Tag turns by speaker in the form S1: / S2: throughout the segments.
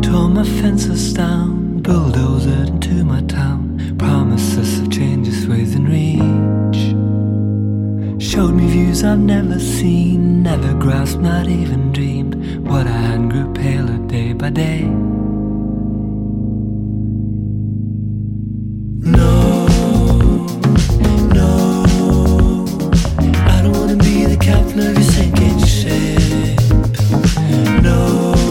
S1: tore my fences down, bulldozed into my town. Promises of changes within reach. Showed me views I've never seen, never grasped, not even dreamed. What I had grew paler day by day. No, no, I don't wanna be the captain of your sinking ship. No,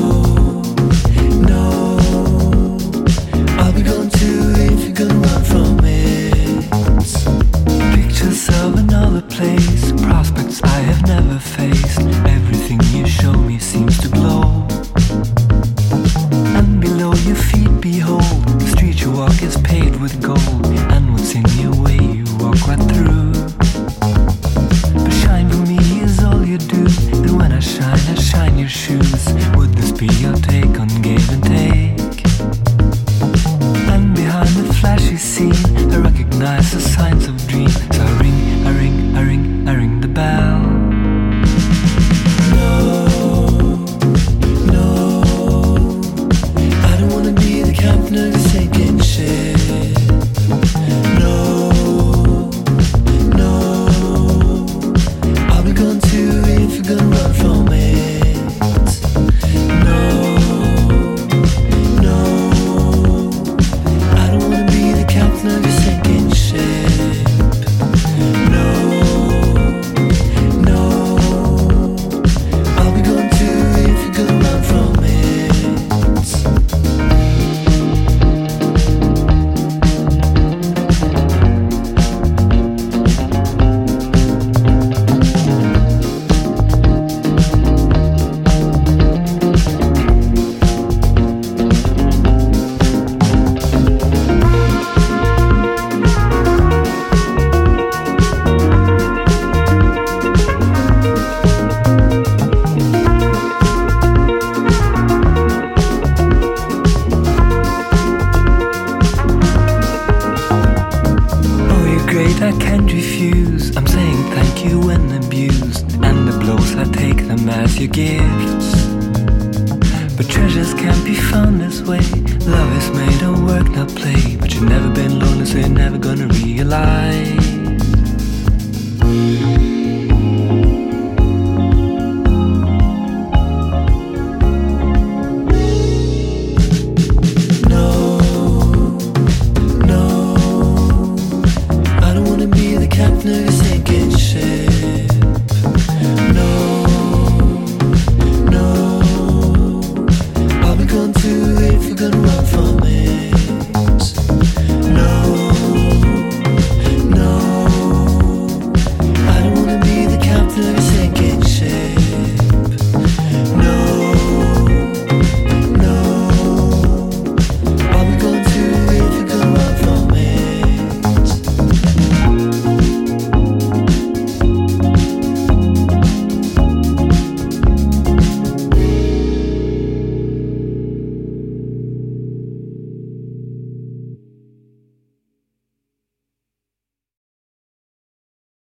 S1: no, I'll be gone too if you're gonna run from it. Pictures of another place, prospects I have never faced. Everything you show me seems to glow. And below your feet behold, the street you walk is paved with gold. And what's in your way you walk right through. But shine for me is all you do. And when I shine your shoes. Would this be your take on give and take? And behind the flashy scene I recognize the signs of dreams. So I ring the bell. No, no, I don't wanna be the captain of a sinking ship. No, no, I'll be gone too if you're gonna run from it. No, no, I don't wanna be the captain of a sinking ship. No, no, I'll be gone too if you're gonna run from it. I can't refuse. I'm saying thank you when abused, and the blows I take them as your gifts. But treasures can't be found this way. Love is made of work, not play. But you've never been lonely, so you're never gonna realize. Captain of a sinking ship. No, no, I'll be gone too if you're gonna run from it. No, no, I don't wanna be the captain of a